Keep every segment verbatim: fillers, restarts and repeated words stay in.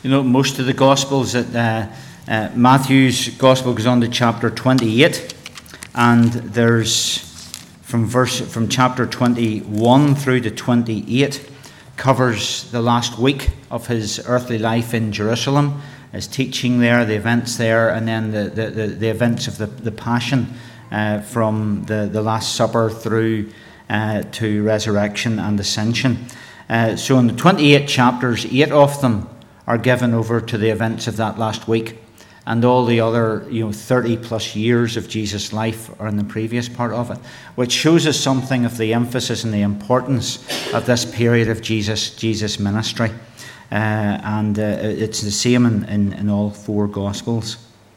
You know, most of the Gospels, that uh, uh, Matthew's Gospel goes on to chapter twenty-eight, and there's from verse from chapter twenty-one through to twenty-eight covers the last week of his earthly life in Jerusalem, his teaching there, the events there, and then the the, the, the events of the, the Passion uh, from the, the Last Supper through uh, to resurrection and ascension. Uh, so in the twenty-eight chapters, eight of them are given over to the events of that last week, and all the other, you know, thirty plus years of Jesus' life are in the previous part of it, which shows us something of the emphasis and the importance of this period of Jesus Jesus' ministry. Uh, and uh, it's the same in, in, in all four Gospels.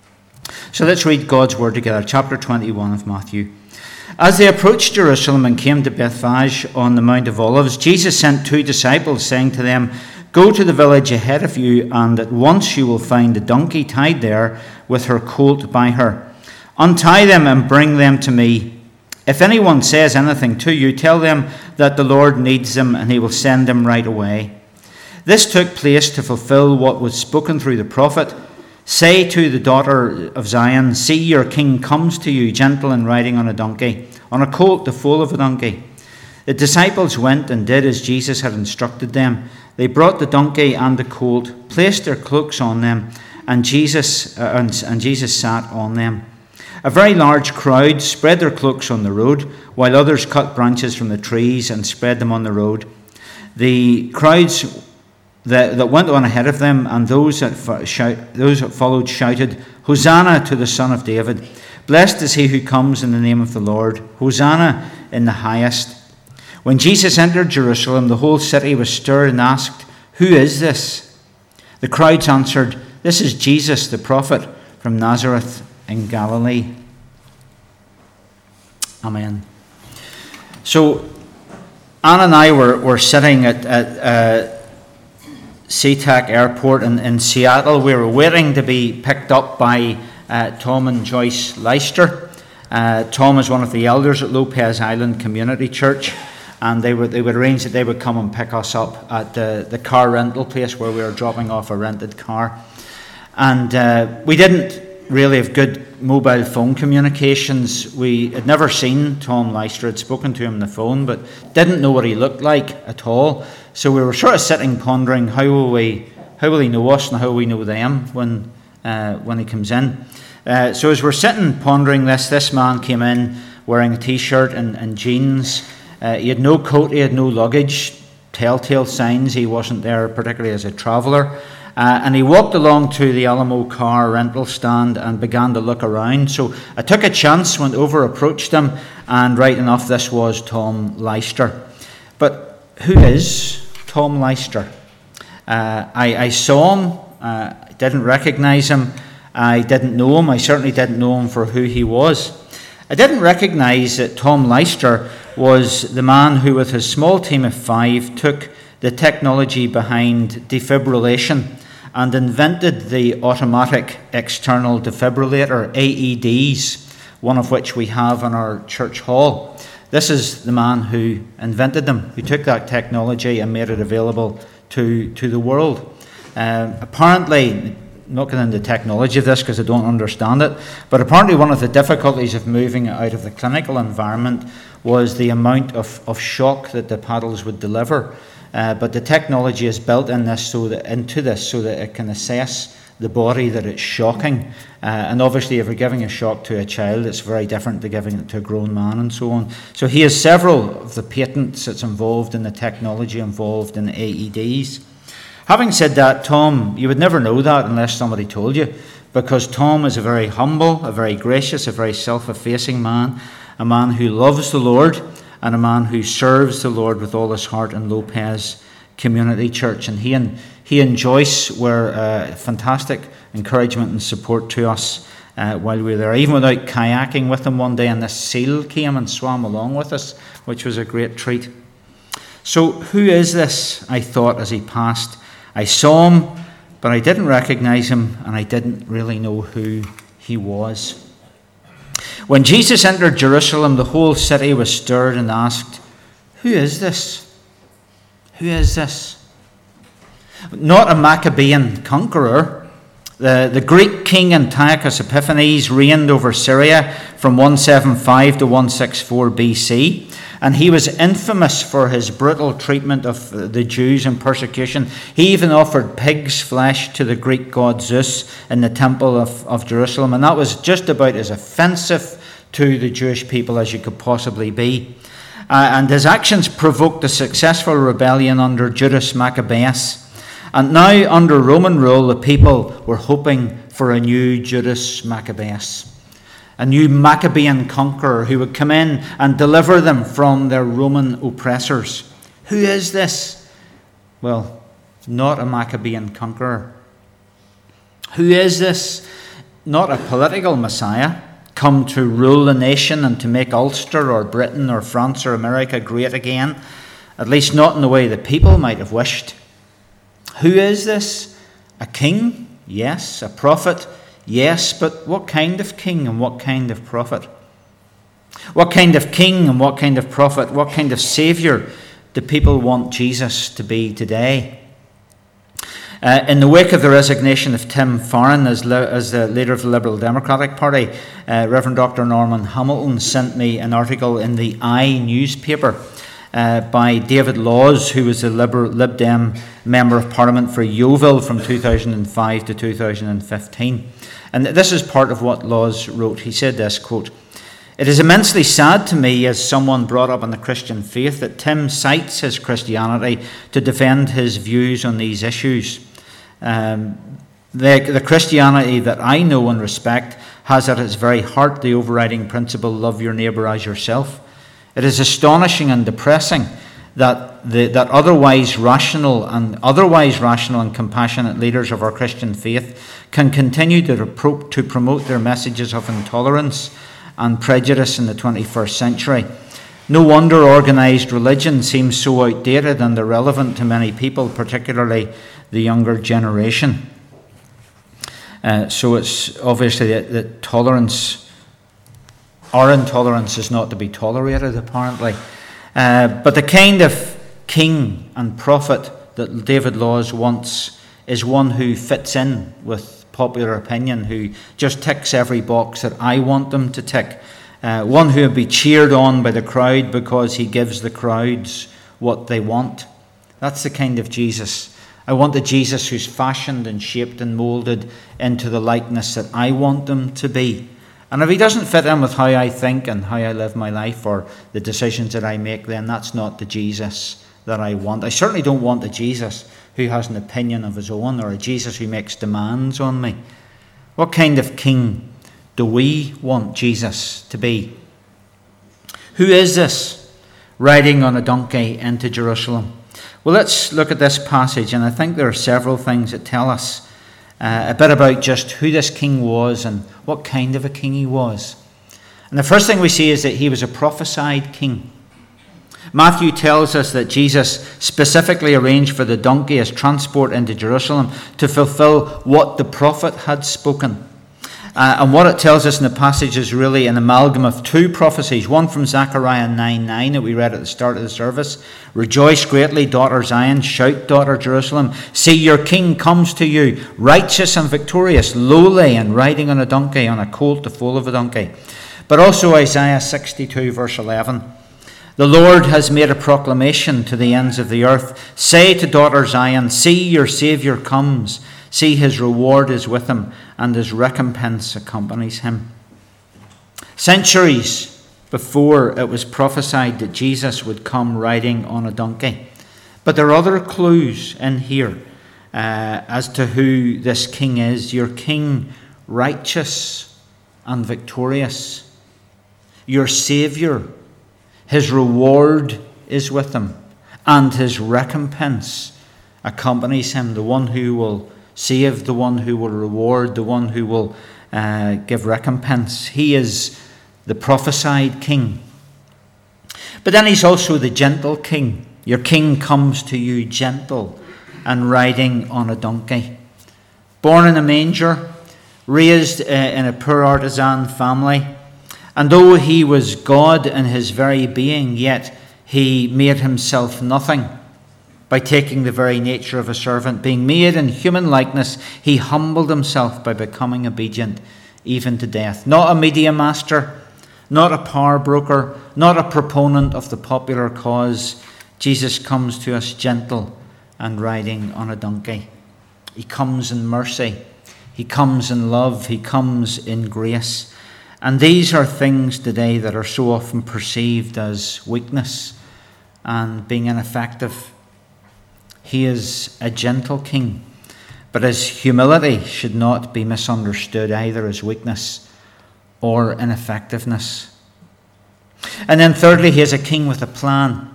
So let's read God's Word together, chapter twenty-one of Matthew. As they approached Jerusalem and came to Bethphage on the Mount of Olives, Jesus sent two disciples, saying to them, "Go to the village ahead of you, and at once you will find a donkey tied there with her colt by her. Untie them and bring them to me. If anyone says anything to you, tell them that the Lord needs them, and he will send them right away." This took place to fulfill what was spoken through the prophet. "Say to the daughter of Zion, see, your king comes to you, gentle and riding on a donkey, on a colt, the foal of a donkey." The disciples went and did as Jesus had instructed them. They brought the donkey and the colt, placed their cloaks on them, and Jesus uh, and, and Jesus sat on them. A very large crowd spread their cloaks on the road, while others cut branches from the trees and spread them on the road. The crowds that, that went on ahead of them, and those that fo- shout, those that followed shouted, "Hosanna to the Son of David! Blessed is he who comes in the name of the Lord! Hosanna in the highest!" When Jesus entered Jerusalem, the whole city was stirred and asked, "Who is this?" The crowds answered, "This is Jesus, the prophet from Nazareth in Galilee." Amen. So, Anne and I were, were sitting at, at uh, SeaTac Airport in, in Seattle. We were waiting to be picked up by uh, Tom and Joyce Leister. Uh, Tom is one of the elders at Lopez Island Community Church. And they would they would arrange that they would come and pick us up at the, the car rental place where we were dropping off a rented car. And uh, we didn't really have good mobile phone communications. We had never seen Tom Leister, had spoken to him on the phone, but didn't know what he looked like at all. So we were sort of sitting pondering, how will we how will he know us and how will we know them when uh, when he comes in. Uh, so as we're sitting pondering this, this man came in wearing a t-shirt and, and jeans. Uh, he had no coat, he had no luggage, telltale signs he wasn't there particularly as a traveller. Uh, and he walked along to the Alamo car rental stand and began to look around. So I took a chance, went over, approached him, and right enough, this was Tom Leister. But who is Tom Leister? Uh, I, I saw him, uh, I didn't recognise him, I didn't know him, I certainly didn't know him for who he was. I didn't recognise that Tom Leister was the man who, with his small team of five, took the technology behind defibrillation and invented the automatic external defibrillator, A E Ds, one of which we have in our church hall. This is the man who invented them, who took that technology and made it available to, to the world. Uh, apparently, not getting into the technology of this because I don't understand it, but apparently one of the difficulties of moving it out of the clinical environment was the amount of, of shock that the paddles would deliver. Uh, but the technology is built in this so that, into this so that it can assess the body that it's shocking. Uh, and obviously if you're giving a shock to a child, it's very different to giving it to a grown man and so on. So he has several of the patents that's involved in the technology involved in A E Ds. Having said that, Tom, you would never know that unless somebody told you, because Tom is a very humble, a very gracious, a very self-effacing man, a man who loves the Lord, and a man who serves the Lord with all his heart in Lopez Community Church. And he and he and Joyce were uh, fantastic encouragement and support to us uh, while we were there. Even without kayaking with them one day, and this seal came and swam along with us, which was a great treat. So who is this, I thought as he passed. I saw him, but I didn't recognize him, and I didn't really know who he was. When Jesus entered Jerusalem, the whole city was stirred and asked, "Who is this? Who is this?" not a Maccabean conqueror. The, the Greek king Antiochus Epiphanes reigned over Syria from one seventy-five to one sixty-four B C, and he was infamous for his brutal treatment of the Jews and persecution. He even offered pig's flesh to the Greek god Zeus in the temple of, of Jerusalem, and that was just about as offensive to the Jewish people as you could possibly be. Uh, and his actions provoked a successful rebellion under Judas Maccabeus. And now, under Roman rule, the people were hoping for a new Judas Maccabeus, a new Maccabean conqueror who would come in and deliver them from their Roman oppressors. Who is this? Well, not a Maccabean conqueror. Who is this? Not a political Messiah, come to rule the nation and to make Ulster or Britain or France or America great again, at least not in the way the people might have wished. Who is this? A king? Yes. A prophet? Yes. But what kind of king and what kind of prophet? What kind of king and what kind of prophet? What kind of saviour do people want Jesus to be today? Uh, in the wake of the resignation of Tim Farron as, le- as the leader of the Liberal Democratic Party, uh, Reverend Doctor Norman Hamilton sent me an article in the I newspaper uh, by David Laws, who was the Liberal, Lib Dem Member of Parliament for Yeovil from two thousand five to two thousand fifteen. And this is part of what Laws wrote. He said this, quote, "It is immensely sad to me as someone brought up in the Christian faith that Tim cites his Christianity to defend his views on these issues. Um, the, the Christianity that I know and respect has at its very heart the overriding principle, love your neighbour as yourself. It is astonishing and depressing that the, that otherwise rational and otherwise rational and compassionate leaders of our Christian faith can continue to, repro- to promote their messages of intolerance and prejudice in the twenty-first century. No wonder organised religion seems so outdated and irrelevant to many people, particularly the younger generation." Uh, so it's obviously that, that tolerance, our intolerance is not to be tolerated, apparently. Uh, but the kind of king and prophet that David Laws wants is one who fits in with popular opinion, who just ticks every box that I want them to tick. Uh, one who would be cheered on by the crowd because he gives the crowds what they want. That's the kind of Jesus. I want the Jesus who's fashioned and shaped and moulded into the likeness that I want them to be. And if he doesn't fit in with how I think and how I live my life or the decisions that I make, then that's not the Jesus that I want. I certainly don't want a Jesus who has an opinion of his own or a Jesus who makes demands on me. What kind of king do we want Jesus to be? Who is this riding on a donkey into Jerusalem? Well, let's look at this passage, and I think there are several things that tell us uh, a bit about just who this king was and what kind of a king he was. And the first thing we see is that he was a prophesied king. Matthew tells us that Jesus specifically arranged for the donkey as transport into Jerusalem to fulfill what the prophet had spoken. Uh, and what it tells us in the passage is really an amalgam of two prophecies. One from Zechariah nine nine that we read at the start of the service. "Rejoice greatly, daughter Zion. Shout, daughter Jerusalem. See, your king comes to you, righteous and victorious, lowly and riding on a donkey, on a colt, the foal of a donkey." But also Isaiah sixty-two verse eleven. "The Lord has made a proclamation to the ends of the earth. Say to daughter Zion, see, your Saviour comes. See, his reward is with him, and his recompense accompanies him." Centuries before, it was prophesied that Jesus would come riding on a donkey. But there are other clues in here uh, as to who this king is. Your king, righteous and victorious. Your Saviour, his reward is with him, and his recompense accompanies him. The one who will save, the one who will reward, the one who will uh, give recompense. He is the prophesied king. But then he's also the gentle king. Your king comes to you gentle and riding on a donkey. Born in a manger, raised uh, in a poor artisan family, and though he was God in his very being, yet he made himself nothing by taking the very nature of a servant. Being made in human likeness, he humbled himself by becoming obedient even to death. Not a media master, not a power broker, not a proponent of the popular cause. Jesus comes to us gentle and riding on a donkey. He comes in mercy. He comes in love. He comes in grace. And these are things today that are so often perceived as weakness and being ineffective. He is a gentle king, but his humility should not be misunderstood either as weakness or ineffectiveness. And then thirdly, he is a king with a plan.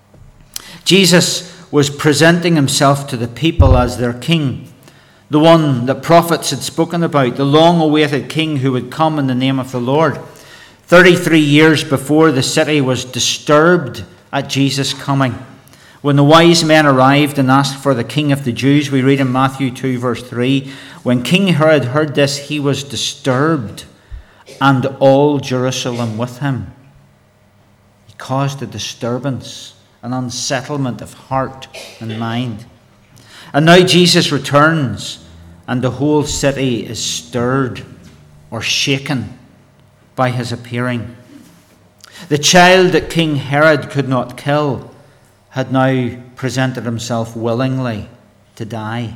Jesus was presenting himself to the people as their king, the one that prophets had spoken about, the long-awaited king who would come in the name of the Lord. Thirty-three years before, the city was disturbed at Jesus' coming. When the wise men arrived and asked for the king of the Jews, we read in Matthew two verse three, when King Herod heard this, he was disturbed, and all Jerusalem with him. He caused a disturbance, an unsettlement of heart and mind. And now Jesus returns, and the whole city is stirred or shaken by his appearing. The child that King Herod could not kill had now presented himself willingly to die.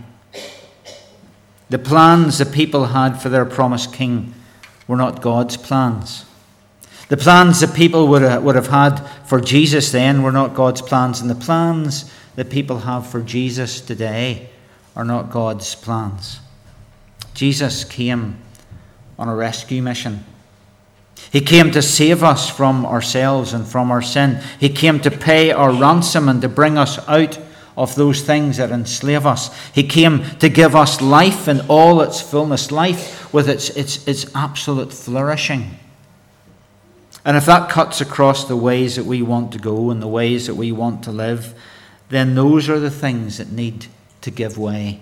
The plans the people had for their promised king were not God's plans. The plans the people would have, would have had for Jesus then were not God's plans, and the plans that people have for Jesus today are not God's plans. Jesus came on a rescue mission. He came to save us from ourselves and from our sin. He came to pay our ransom and to bring us out of those things that enslave us. He came to give us life in all its fullness, life with its, its, its absolute flourishing. And if that cuts across the ways that we want to go and the ways that we want to live, then those are the things that need to give way.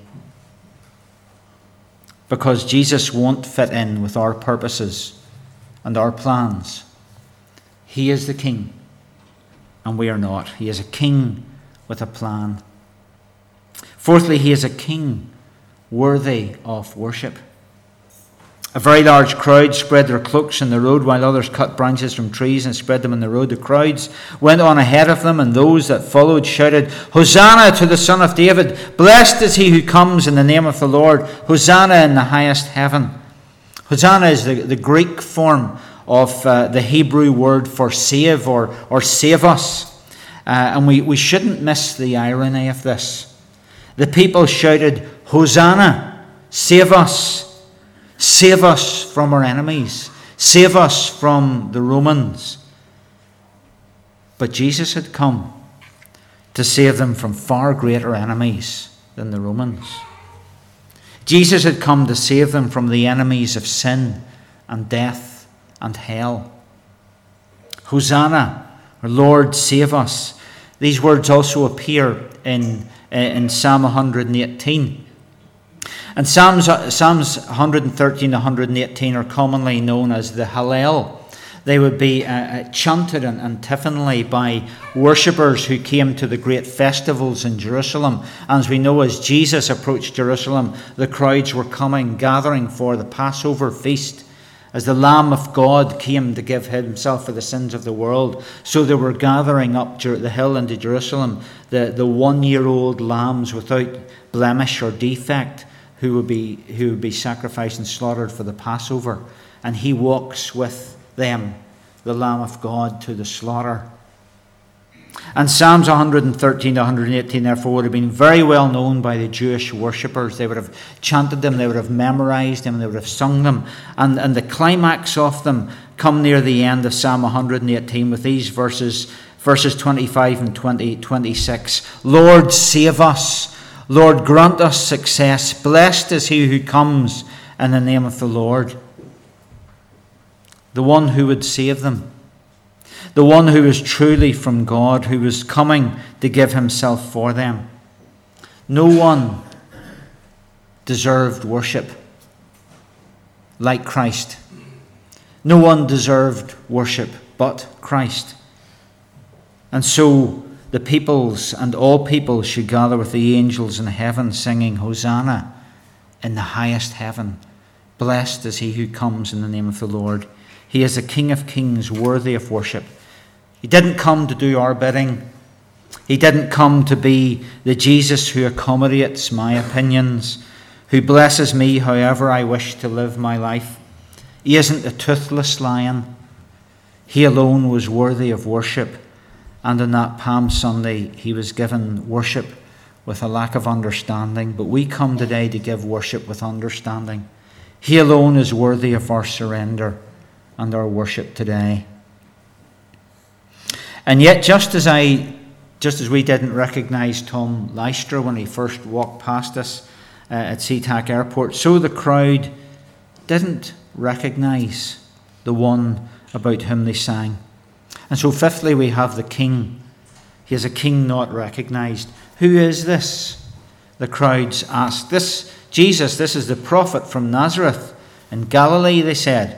Because Jesus won't fit in with our purposes and our plans. He is the king, and we are not. He is a king with a plan. Fourthly, he is a king worthy of worship. A very large crowd spread their cloaks in the road, while others cut branches from trees and spread them in the road. The crowds went on ahead of them, and those that followed shouted, Hosanna to the Son of David! Blessed is he who comes in the name of the Lord! Hosanna in the highest heaven! Hosanna is the, the Greek form of uh, the Hebrew word for save or, or save us. Uh, and we, we shouldn't miss the irony of this. The people shouted, Hosanna! Save us! Save us from our enemies. Save us from the Romans. But Jesus had come to save them from far greater enemies than the Romans. Jesus had come to save them from the enemies of sin and death and hell. Hosanna, our Lord, save us. These words also appear in, in Psalm one eighteen. And Psalms, Psalms one thirteen to one eighteen are commonly known as the Hallel. They would be uh, chanted antiphonally by worshippers who came to the great festivals in Jerusalem. And as we know, as Jesus approached Jerusalem, the crowds were coming, gathering for the Passover feast. As the Lamb of God came to give himself for the sins of the world, so they were gathering up the hill into Jerusalem, the, the one-year-old lambs without blemish or defect, who would be who would be sacrificed and slaughtered for the Passover. And he walks with them, the Lamb of God, to the slaughter. And Psalms one thirteen to one eighteen, therefore, would have been very well known by the Jewish worshippers. They would have chanted them, they would have memorized them, they would have sung them. And, and the climax of them come near the end of Psalm one eighteen with these verses, verses twenty-five and twenty, twenty-six. Lord, save us. Lord, grant us success. Blessed is he who comes in the name of the Lord. The one who would save them. The one who is truly from God, who was coming to give himself for them. No one deserved worship like Christ. No one deserved worship but Christ. And so the peoples and all peoples should gather with the angels in heaven, singing, Hosanna in the highest heaven. Blessed is he who comes in the name of the Lord. He is the King of kings, worthy of worship. He didn't come to do our bidding. He didn't come to be the Jesus who accommodates my opinions, who blesses me however I wish to live my life. He isn't a toothless lion. He alone was worthy of worship. And on that Palm Sunday, he was given worship with a lack of understanding. But we come today to give worship with understanding. He alone is worthy of our surrender and our worship today. And yet, just as I, just as we didn't recognise Tom Leicester when he first walked past us uh, at SeaTac Airport, so the crowd didn't recognise the one about whom they sang. And so fifthly, we have the King. He is a king not recognised. Who is this? The crowds asked. This Jesus, this is the prophet from Nazareth in Galilee, they said.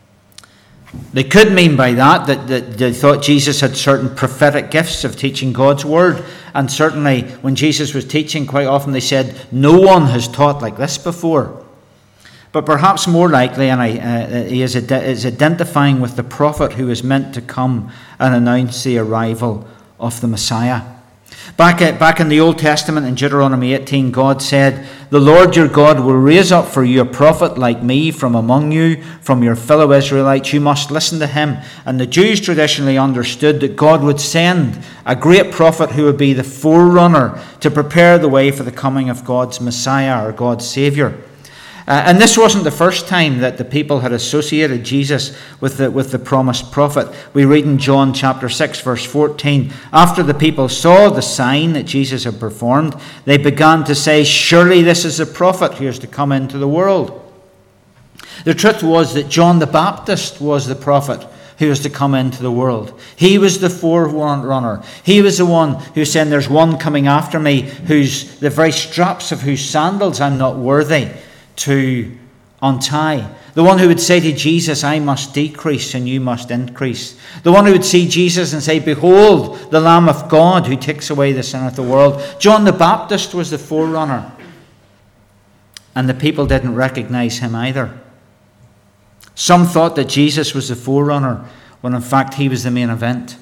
They could mean by that, that that they thought Jesus had certain prophetic gifts of teaching God's word. And certainly when Jesus was teaching, quite often they said, no one has taught like this before. But perhaps more likely, and I, uh, he is, ad- is identifying with the prophet who is meant to come and announce the arrival of the Messiah. Back, at, back in the Old Testament, in Deuteronomy eighteen, God said, the Lord your God will raise up for you a prophet like me from among you, from your fellow Israelites. You must listen to him. And the Jews traditionally understood that God would send a great prophet who would be the forerunner to prepare the way for the coming of God's Messiah or God's Saviour. Uh, and this wasn't the first time that the people had associated Jesus with the, with the promised prophet. We read in John chapter six, verse fourteen, after the people saw the sign that Jesus had performed, they began to say, surely this is the prophet who is to come into the world. The truth was that John the Baptist was the prophet who was to come into the world. He was the forerunner. He was the one who said, there's one coming after me, whose the very straps of whose sandals I'm not worthy to untie. The one who would say to Jesus, I must decrease and you must increase. The one who would see Jesus and say, behold, the Lamb of God who takes away the sin of the world. John the Baptist was the forerunner. And the people didn't recognize him either. Some thought that Jesus was the forerunner, when in fact he was the main event.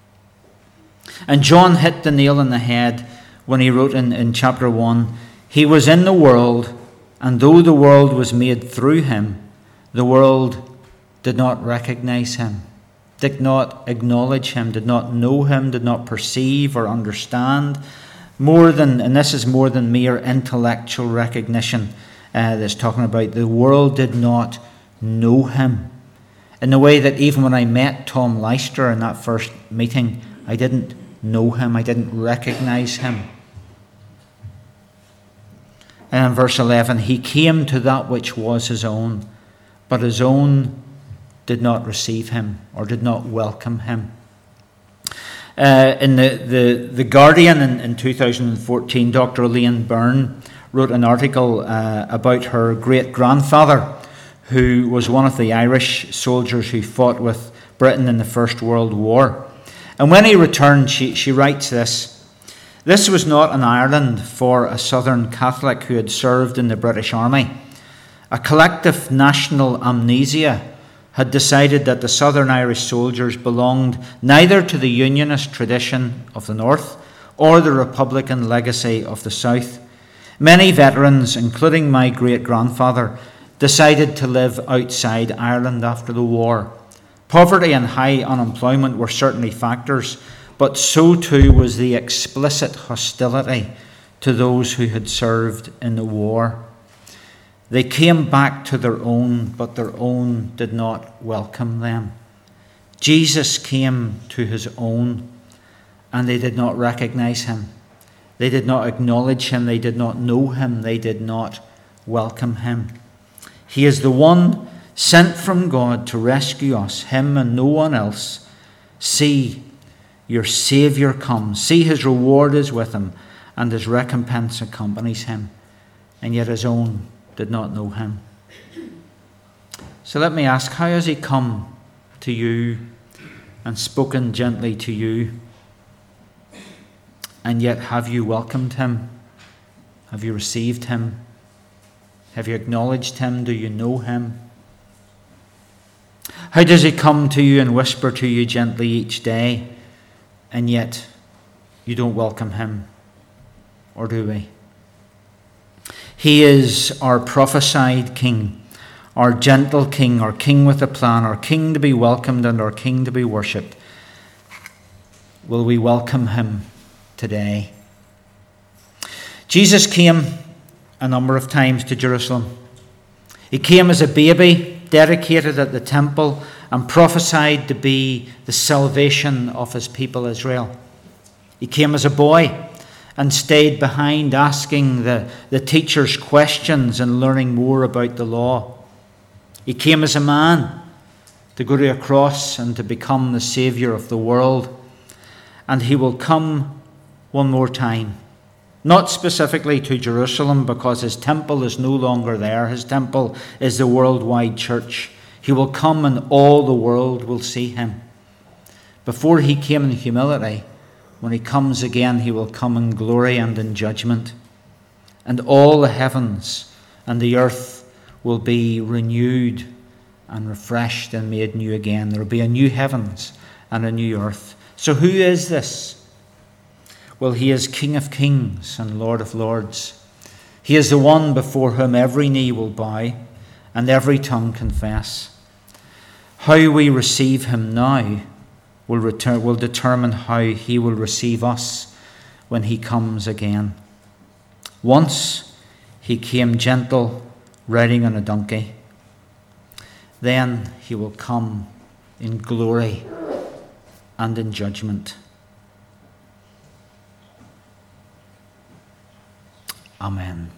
And John hit the nail on the head when he wrote in, in chapter one, he was in the world, and though the world was made through him, the world did not recognize him, did not acknowledge him, did not know him, did not perceive or understand. More than, and this is more than mere intellectual recognition uh, that's talking about. The world did not know him. In the way that even when I met Tom Leicester in that first meeting, I didn't know him, I didn't recognize him. And in verse eleven, he came to that which was his own, but his own did not receive him or did not welcome him. Uh, in the, the, the Guardian in, in two thousand fourteen, Doctor Elaine Byrne wrote an article uh, about her great-grandfather, who was one of the Irish soldiers who fought with Britain in the First World War. And when he returned, she, she writes this, this was not an Ireland for a Southern Catholic who had served in the British Army. A collective national amnesia had decided that the Southern Irish soldiers belonged neither to the Unionist tradition of the North or the Republican legacy of the South. Many veterans, including my great-grandfather, decided to live outside Ireland after the war. Poverty and high unemployment were certainly factors, but so too was the explicit hostility to those who had served in the war. They came back to their own, but their own did not welcome them. Jesus came to his own, and they did not recognize him. They did not acknowledge him. They did not know him. They did not welcome him. He is the one sent from God to rescue us, him and no one else. See, your Saviour comes. See, his reward is with him, and his recompense accompanies him. And yet his own did not know him. So let me ask, how has he come to you and spoken gently to you? And yet, have you welcomed him? Have you received him? Have you acknowledged him? Do you know him? How does he come to you and whisper to you gently each day, and yet you don't welcome him? Or do we? He is our prophesied King, our gentle King, our King with a plan, our King to be welcomed and our King to be worshipped. Will we welcome him today? Jesus came a number of times to Jerusalem. He came as a baby, dedicated at the temple, and prophesied to be the salvation of his people Israel. He came as a boy and stayed behind, asking the, the teachers questions and learning more about the law. He came as a man to go to a cross and to become the Saviour of the world. And he will come one more time. Not specifically to Jerusalem, because his temple is no longer there. His temple is the worldwide church. He will come and all the world will see him. Before he came in humility, when he comes again, he will come in glory and in judgment. And all the heavens and the earth will be renewed and refreshed and made new again. There will be a new heavens and a new earth. So who is this? Well, he is King of kings and Lord of lords. He is the one before whom every knee will bow and every tongue confess. How we receive him now will, return, will determine how he will receive us when he comes again. Once he came gentle, riding on a donkey. Then he will come in glory and in judgment. Amen.